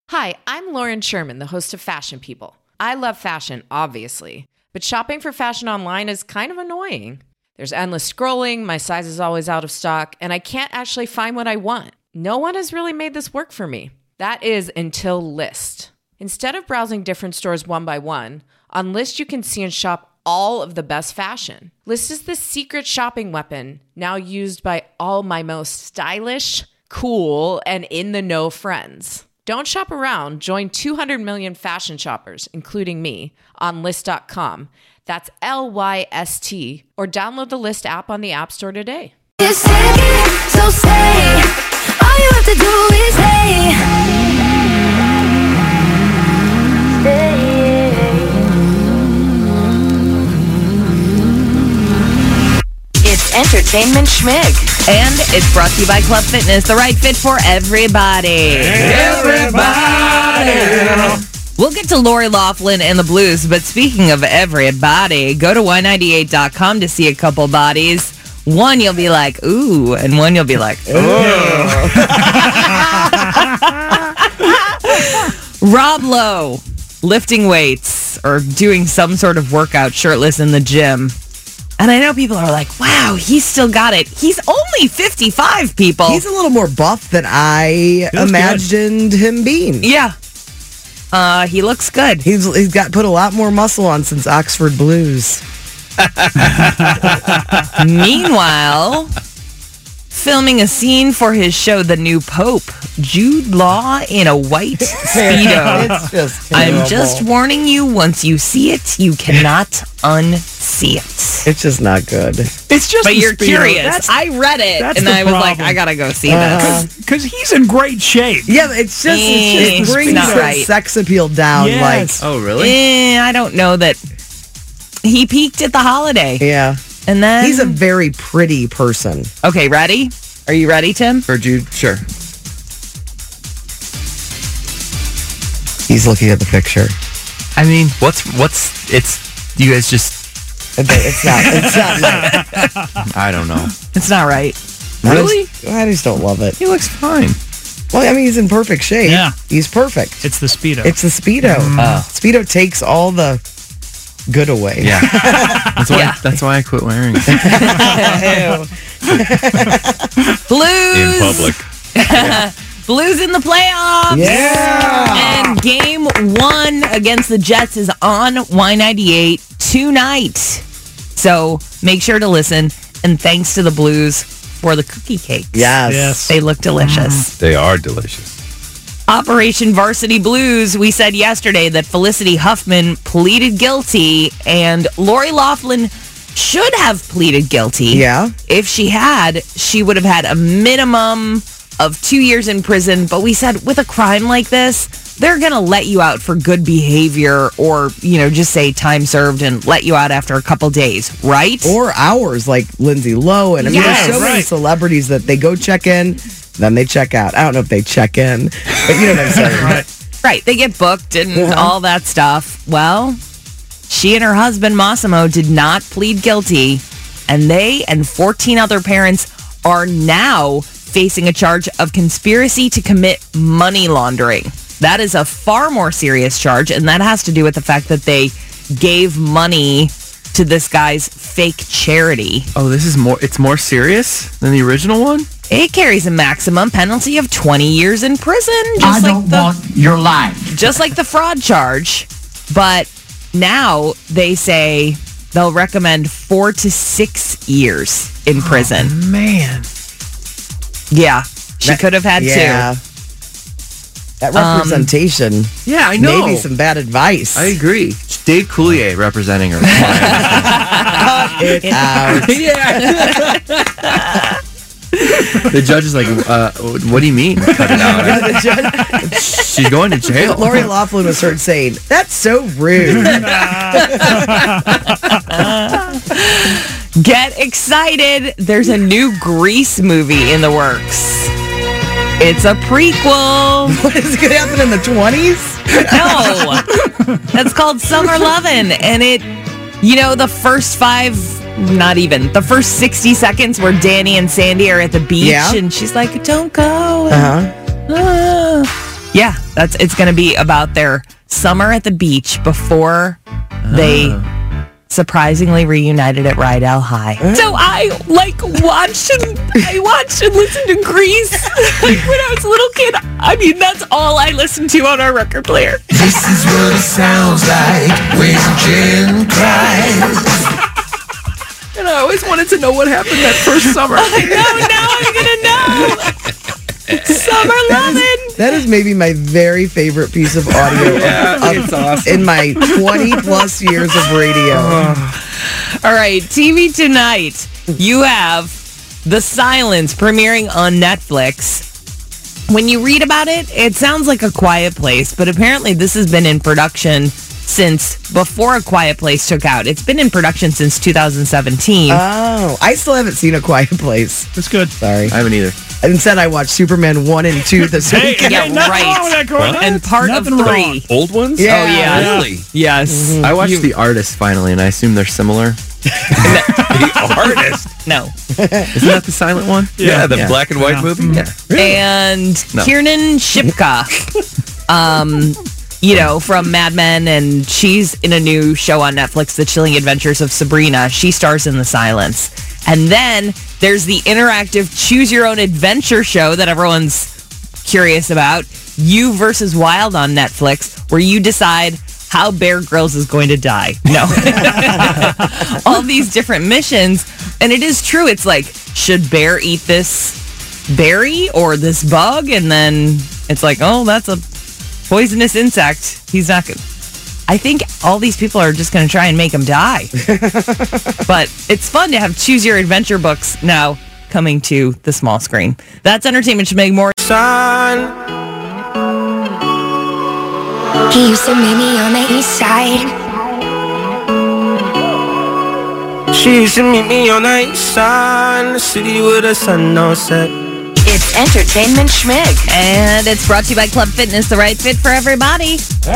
Hi, I'm Lauren Sherman, the host of Fashion People. I love fashion, obviously, but shopping for fashion online is kind of annoying. There's endless scrolling, my size is always out of stock, and I can't actually find what I want. No one has really made this work for me. That is until Lyst. Instead of browsing different stores one by one, on Lyst you can see and shop all of the best fashion. Lyst is the secret shopping weapon, now used by all my most stylish, cool, and in-the-know friends. Don't shop around. Join 200 million fashion shoppers, including me, on Lyst.com. That's Lyst, or download the Lyst app on the App Store today. So say, all you have to do is stay. It's Entertainment Schmig. And it's brought to you by Club Fitness, the right fit for everybody. Everybody! We'll get to Lori Loughlin and the Blues, but speaking of everybody, go to Y98.com to see a couple bodies. One you'll be like, ooh, and one you'll be like, ooh. Rob Lowe, lifting weights or doing some sort of workout shirtless in the gym. And I know people are like, wow, he's still got it. He's only 55, people. He's a little more buff than I imagined him being. Yeah. He looks good. He's got put a lot more muscle on since Oxford Blues. Meanwhile, filming a scene for his show, The New Pope, Jude Law in a white Speedo. It's just terrible. I'm just warning you, once you see it, you cannot unsee it. It's just not good. It's just But you're Speedo. curious. I read it, and I was like, I gotta go see this. Because he's in great shape. Yeah, it's just it brings not the right. sex appeal down. Yes. Oh, really? I don't know that he peaked at the holiday. Yeah. And then... He's a very pretty person. Okay, ready? Are you ready, Tim? For Jude? Sure. He's looking at the picture. I mean, you guys just... It's not right. I don't know. It's not right. Really? I just don't love it. He looks fine. Well, I mean, he's in perfect shape. Yeah. He's perfect. It's the Speedo. It's the Speedo. Speedo takes all the good away. Yeah. That's why I quit wearing it. Blues! In public. Blues in the playoffs! Yeah! And game 1 against the Jets is on Y98 tonight. So make sure to listen. And thanks to the Blues for the cookie cakes. Yes. They look delicious. They are delicious. Operation Varsity Blues, we said yesterday that Felicity Huffman pleaded guilty, and Lori Loughlin should have pleaded guilty. Yeah. If she had, she would have had a minimum of 2 years in prison. But we said with a crime like this, they're going to let you out for good behavior or, just say time served and let you out after a couple days, right? Or hours, like Lindsay Lohan. I mean, Yes. there's so many celebrities that they go check in, then they check out. I don't know if they check in, but you know what I'm saying. Right. They get booked and all that stuff. Well, she and her husband, Massimo, did not plead guilty, and they and 14 other parents are now facing a charge of conspiracy to commit money laundering. That is a far more serious charge, and that has to do with the fact that they gave money to this guy's fake charity. Oh, it's more serious than the original one? It carries a maximum penalty of 20 years in prison. I don't want your life. Just like the fraud charge. But now they say they'll recommend 4 to 6 years in prison. Oh, man. Yeah. She could have had 2. That representation. Yeah, I know. Maybe some bad advice. I agree. Dave Coulier representing her. Cut it out. Yeah. The judge is like, what do you mean? Cut it out. She's going to jail. Lori Loughlin was heard saying, "That's so rude." Get excited. There's a new Grease movie in the works. It's a prequel. What is going to happen in the 20s? No. That's called Summer Lovin'. And the first the first 60 seconds where Danny and Sandy are at the beach and she's like, don't go. Yeah, It's going to be about their summer at the beach before they surprisingly reunited at Rydell High. So I watched and listened to Grease when I was a little kid. I mean, that's all I listened to on our record player. This is what it sounds like when Jen cries. And I always wanted to know what happened that first summer. I know, now I'm going to know. Summer Lovin'. That is maybe my very favorite piece of audio It's awesome. in my 20 plus years of radio. All right, TV tonight. You have The Silence premiering on Netflix. When you read about it, it sounds like A Quiet Place, but apparently this has been in production since before A Quiet Place took out. It's been in production since 2017. Oh, I still haven't seen A Quiet Place. That's good. Sorry. I haven't either. Instead, I watched Superman 1 and 2 this weekend. Yeah, nothing right. wrong with that, Gordon. And part of Nothing 3. wrong. Old ones? Yeah. Oh, yeah. Really? Yes. I watched The Artist finally, and I assume they're similar. The Artist. No. Isn't that the silent one? Yeah, the black and white movie. Yeah. And No. Kiernan Shipka, from Mad Men, and she's in a new show on Netflix, The Chilling Adventures of Sabrina. She stars in The Silence. And then there's the interactive Choose Your Own Adventure show that everyone's curious about, You vs. Wild on Netflix, where you decide how Bear Grylls is going to die. No. All these different missions. And it is true. It's like, should Bear eat this berry or this bug? And then it's like, oh, that's a poisonous insect. He's not good. I think all these people are just going to try and make him die. But it's fun to have Choose Your Adventure books now coming to the small screen. That's Entertainment Schmeg. More. He used to meet me on the east side. She used to meet me on the east side in the city with the sun on set. It's Entertainment Schmeg. And it's brought to you by Club Fitness, the right fit for everybody.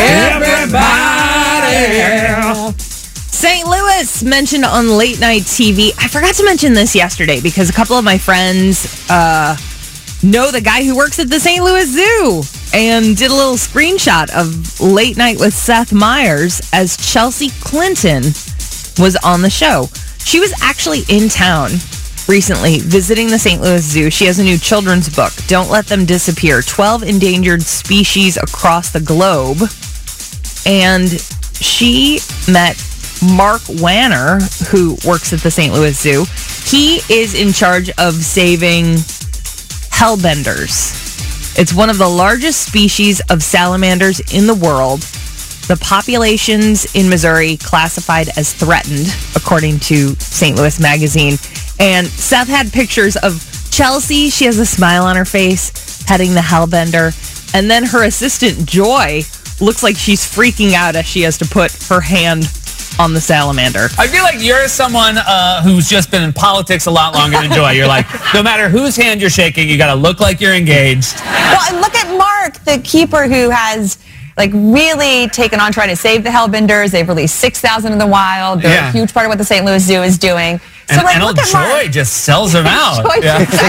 St. Louis mentioned on late night TV. I forgot to mention this yesterday because a couple of my friends know the guy who works at the St. Louis Zoo and did a little screenshot of Late Night with Seth Meyers as Chelsea Clinton was on the show. She was actually in town recently visiting the St. Louis Zoo. She has a new children's book, Don't Let Them Disappear, 12 Endangered Species Across the Globe. And she met Mark Wanner, who works at the St. Louis Zoo. He is in charge of saving hellbenders. It's one of the largest species of salamanders in the world. The populations in Missouri classified as threatened, according to St. Louis Magazine. And Seth had pictures of Chelsea. She has a smile on her face, petting the hellbender. And then her assistant, Joy, looks like she's freaking out as she has to put her hand on the salamander. I feel like you're someone who's just been in politics a lot longer than Joy. You're like, no matter whose hand you're shaking, you got to look like you're engaged. Well, and look at Mark, the keeper who has really taken on trying to save the hellbenders. They've released 6,000 in the wild. They're a huge part of what the St. Louis Zoo is doing. So, and look at Joy Mark. just sells them out. Joy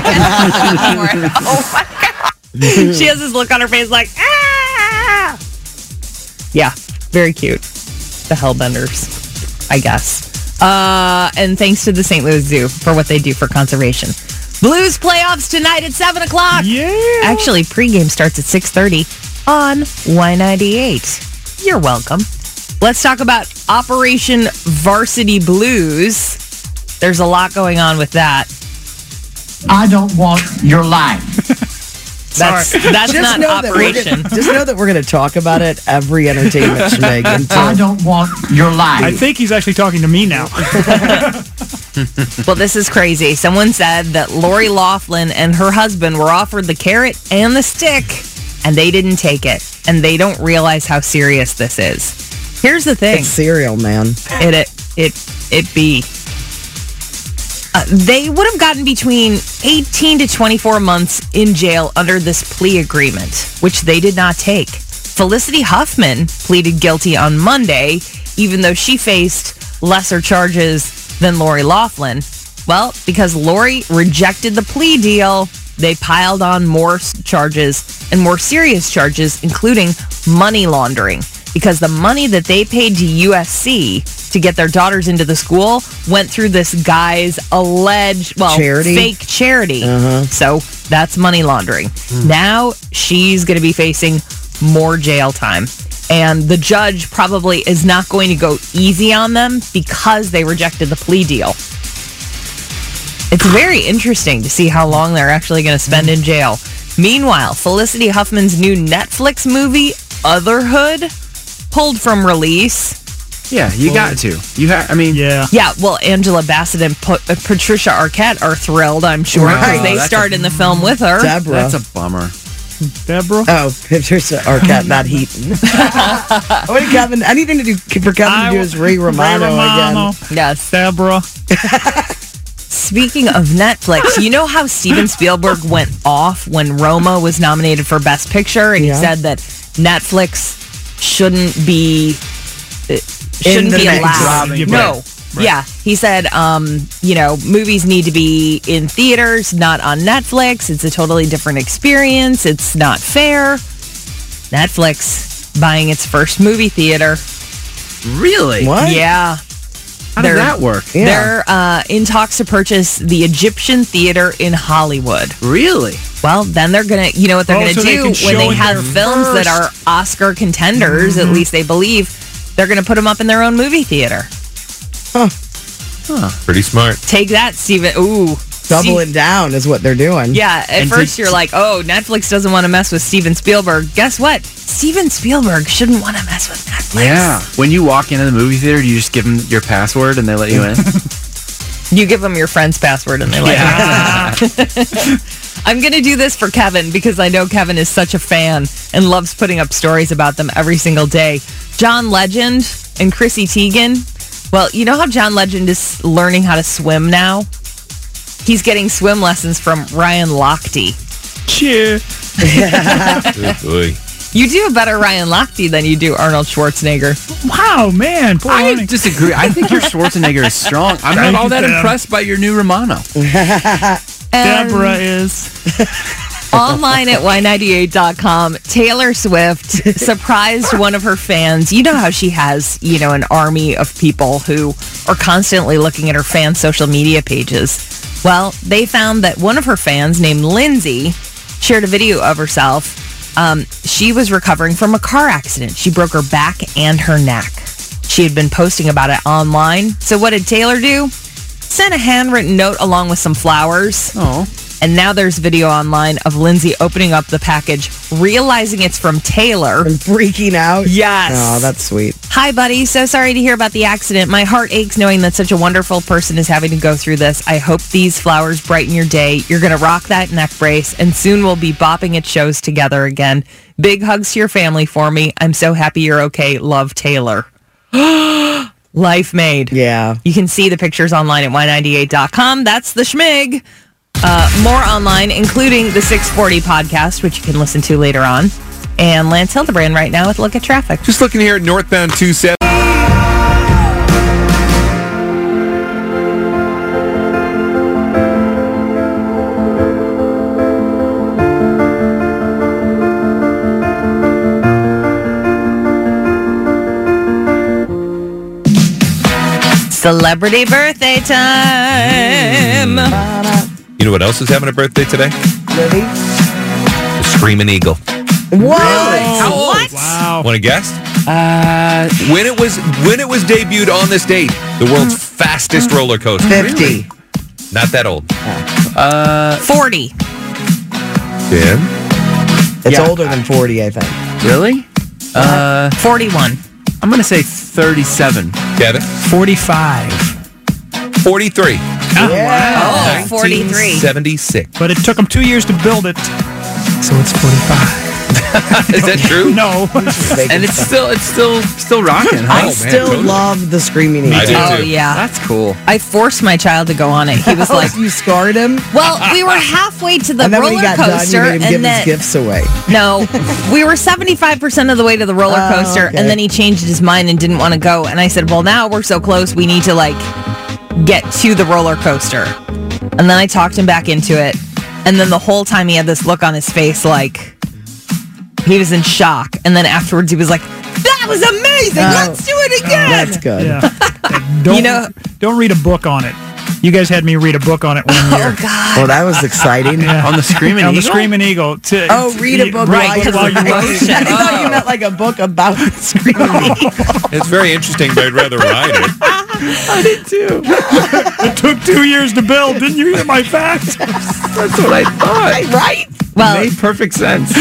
oh my God. She has this look on her face like, ah! Yeah, very cute. The hellbenders, I guess. And thanks to the St. Louis Zoo for what they do for conservation. Blues playoffs tonight at 7 o'clock. Yeah. Actually, pregame starts at 6:30 on Y98. You're welcome. Let's talk about Operation Varsity Blues. There's a lot going on with that. I don't want your life. That's not Operation. Just know that we're going to talk about it every Entertainment Schmeg I don't want your life. I think he's actually talking to me now. Well, this is crazy. Someone said that Lori Loughlin and her husband were offered the carrot and the stick, and they didn't take it. And they don't realize how serious this is. Here's the thing. It's cereal, man. It be. They would have gotten between 18 to 24 months in jail under this plea agreement, which they did not take. Felicity Huffman pleaded guilty on Monday, even though she faced lesser charges than Lori Loughlin. Well, because Lori rejected the plea deal, they piled on more charges and more serious charges, including money laundering, because the money that they paid to USC to get their daughters into the school went through this guy's alleged, charity? fake charity. So that's money laundering. Now she's going to be facing more jail time. And the judge probably is not going to go easy on them because they rejected the plea deal. It's very interesting to see how long they're actually going to spend in jail. Meanwhile, Felicity Huffman's new Netflix movie, Otherhood, pulled from release. Yeah, you got to. Yeah, well, Angela Bassett and Patricia Arquette are thrilled, I'm sure, because they starred in the film with her. Deborah. That's a bummer. Deborah? Oh, Patricia Arquette, not Heaton. What did Kevin? Anything to do for Kevin to do is Ray Romano again. Yes. Deborah. Speaking of Netflix, you know how Steven Spielberg went off when Roma was nominated for Best Picture, and he said that Netflix shouldn't be allowed. No. Right. Yeah, he said, movies need to be in theaters, not on Netflix. It's a totally different experience. It's not fair. Netflix buying its first movie theater. Really? What? Yeah. How did that work? They're in talks to purchase the Egyptian Theater in Hollywood. Really? Well, then they're going to, you know what they're going to do when they have films that are Oscar contenders, at least they believe, they're going to put them up in their own movie theater. Pretty smart. Take that, Steven. Ooh. Doubling down is what they're doing. Yeah, at first you're like, oh, Netflix doesn't want to mess with Steven Spielberg. Guess what? Steven Spielberg shouldn't want to mess with Netflix. Yeah. When you walk into the movie theater, do you just give them your password and they let you in? You give them your friend's password and they let you in. I'm going to do this for Kevin because I know Kevin is such a fan and loves putting up stories about them every single day. John Legend and Chrissy Teigen. Well, you know how John Legend is learning how to swim now? He's getting swim lessons from Ryan Lochte. Cheer. You do a better Ryan Lochte than you do Arnold Schwarzenegger. Wow, man. Poor I Arnie. disagree. I think your Schwarzenegger is strong. I'm not all that impressed by your new Romano. Deborah is. Online at Y98.com, Taylor Swift surprised one of her fans. You know how she has, an army of people who are constantly looking at her fans' social media pages. Well, they found that one of her fans named Lindsay shared a video of herself. She was recovering from a car accident. She broke her back and her neck. She had been posting about it online. So what did Taylor do? Sent a handwritten note along with some flowers. Oh. And now there's video online of Lindsay opening up the package, realizing it's from Taylor. And freaking out? Yes. Oh, that's sweet. Hi, buddy. So sorry to hear about the accident. My heart aches knowing that such a wonderful person is having to go through this. I hope these flowers brighten your day. You're going to rock that neck brace, and soon we'll be bopping at shows together again. Big hugs to your family for me. I'm so happy you're okay. Love, Taylor. Life made. Yeah. You can see the pictures online at Y98.com. That's the schmig. More online, including the 640 podcast, which you can listen to later on. And Lance Hildebrand right now with a look at traffic. Just looking here at northbound 27. Celebrity birthday time. You know what else is having a birthday today? Ready? The Screaming Eagle. What? How old? What? Wow. Want to guess? When it was debuted on this date, the world's fastest roller coaster. 50. Not that old. 40. Dan? It's older than 40, I think. Really? 41. I'm going to say 37. Kevin? 45. 43. Oh, 43. 1976. But it took them 2 years to build it, so it's 45. Is that true? No. And it's still rocking, huh? I still love the Screaming Eagle. I do Oh, too. yeah. That's cool. I forced my child to go on it. He was like, You scarred him? well, we were halfway to the And then when roller he got coaster. done, you made him give and his gifts away. No, we were 75% of the way to the roller coaster, okay. and then he changed his mind and didn't want to go. And I said, well, now we're so close, we need to, get to the roller coaster. And then I talked him back into it. And then the whole time he had this look on his face like he was in shock. And then afterwards he was like, that was amazing. Let's do it again. That's good. Yeah. Don't read a book on it. You guys had me read a book on it 1 year. Oh, God. Well, that was exciting. On the Screaming Eagle? On the Screaming Eagle. Read a book while you're you're writing. I thought you meant like a book about the Screaming Eagle. It's very interesting, but I'd rather ride it. I did too. It took 2 years to build. Didn't you hear my facts? That's what I thought. Right? Well, Made perfect sense.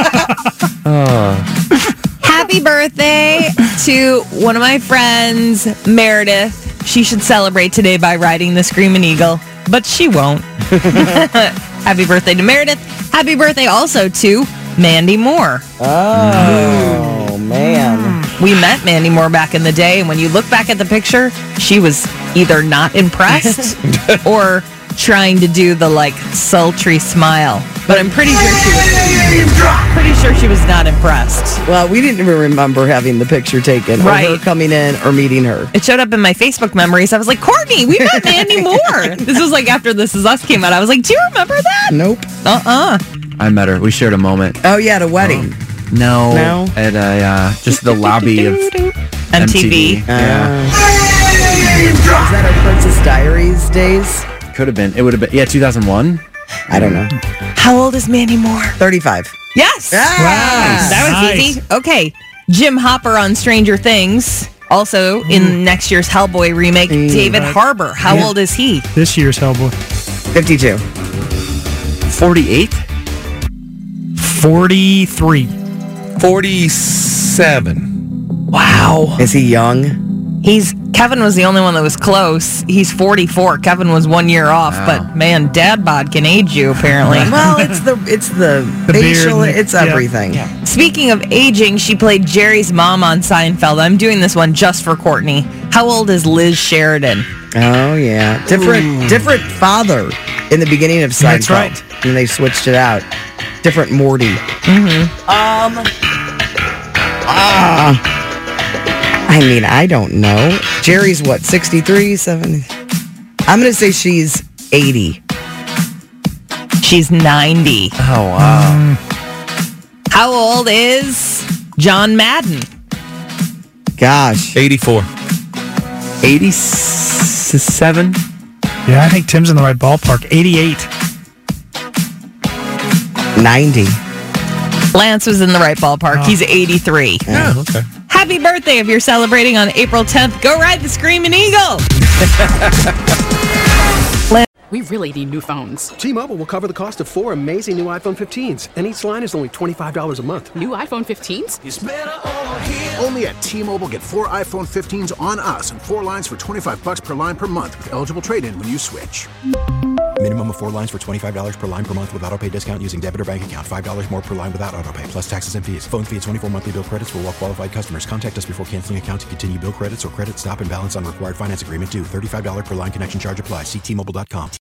happy birthday to one of my friends, Meredith. She should celebrate today by riding the Screaming Eagle, but she won't. Happy birthday to Meredith. Happy birthday also to Mandy Moore. Oh, man. We met Mandy Moore back in the day, and when you look back at the picture, she was either not impressed or trying to do the like sultry smile. But I'm pretty sure she was not impressed. Well, we didn't even remember having the picture taken or her coming in or meeting her. It showed up in my Facebook memories. I was like, Courtney, we met Mandy Moore. This was like after This Is Us came out. I was like, do you remember that? Nope. I met her. We shared a moment. Oh, yeah, at a wedding. No. At just the lobby of MTV. Yeah. Was that our Princess Diaries days? Could have been. It would have been. Yeah, 2001. I don't know. How old is Mandy Moore? 35. Yes. Wow. That was easy. Okay. Jim Hopper on Stranger Things. Also in next year's Hellboy remake, David Harbour. How old is he? This year's Hellboy. 52. 48? 43. 47. Wow. Is he young? Kevin was the only one that was close. He's 44. Kevin was 1 year off, but man, dad bod can age you apparently. Well, it's the facial, beard, it's everything. Yeah. Speaking of aging, she played Jerry's mom on Seinfeld. I'm doing this one just for Courtney. How old is Liz Sheridan? Oh yeah, different father in the beginning of Seinfeld. That's right. And they switched it out. Different Morty. I mean, I don't know. Jerry's what, 63, 70? I'm going to say she's 80. She's 90. Oh, wow. How old is John Madden? Gosh. 84. 87? Yeah, I think Tim's in the right ballpark. 88. 90. Lance was in the right ballpark. He's 83. Yeah, okay. Happy birthday if you're celebrating on April 10th. Go ride the Screaming Eagle. We really need new phones. T-Mobile will cover the cost of 4 amazing new iPhone 15s, and each line is only $25 a month. New iPhone 15s? It's better over here. Only at T-Mobile, get 4 iPhone 15s on us and 4 lines for $25 per line per month with eligible trade-in when you switch. Minimum of 4 lines for $25 per line per month with autopay discount using debit or bank account. $5 more per line without autopay, plus taxes and fees. Phone fee at 24 monthly bill credits for well-qualified customers. Contact us before canceling account to continue bill credits or credit stop and balance on required finance agreement due. $35 per line connection charge applies. See T-Mobile.com.